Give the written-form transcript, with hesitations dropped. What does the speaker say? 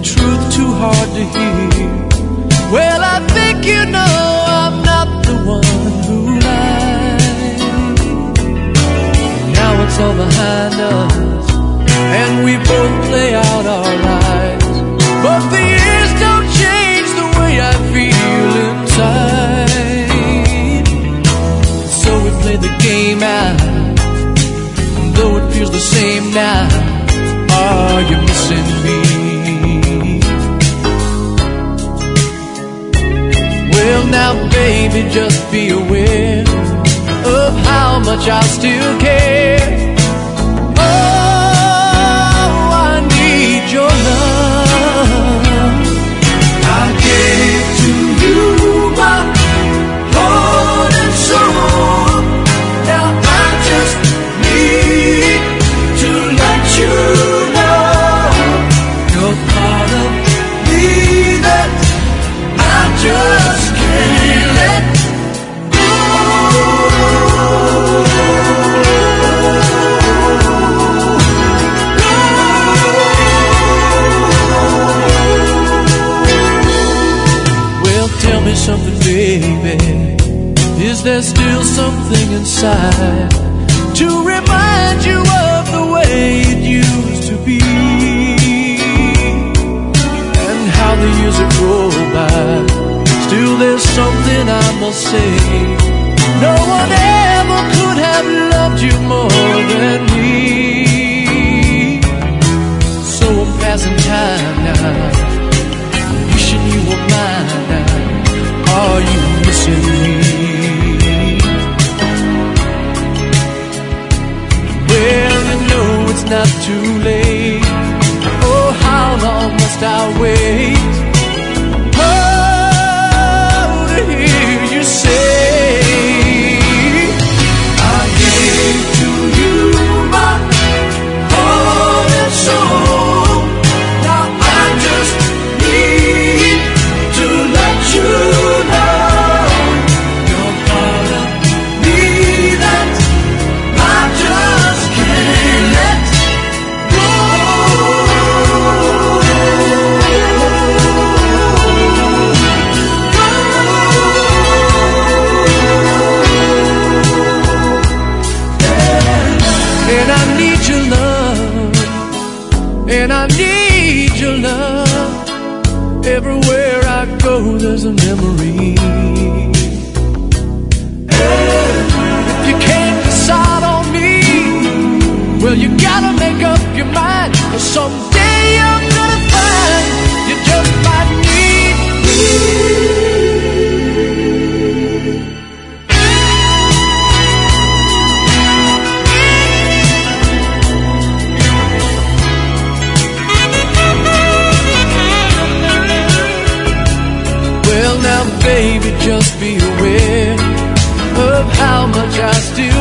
truth too hard to hear. Well, I think you know I'm not the one who lied. Now it's all behind us, and we both play out our lives. But the years don't change the way I feel inside. So we play the game out, and though it feels the same now, are you missing me? Well now baby, just be aware of how much I still care. Oh, I need your love. I gave to you my heart and soul. Now I just need to let you know you're part of me that I just can't let go. Well, tell me something, baby. Is there still something inside to remind you of the way it used to be? And how the years have rolled by, still there's something I must say. No one ever could have loved you more than me. So I'm passing time now, wishing you were mine now. Are you missing me? Well, you know it's not too late. Oh, how long must I wait? Oh, to hear you say, I gave to you my heart and soul. Now I just need to let you know you're part of me that I just can't let go. And I need your love, and I need your love. Everywhere I go there's a memory. If you can't decide on me, well, you gotta make up your mind, 'cause someday you're gonna find you just might need me. Well now baby, just be aware of how much I still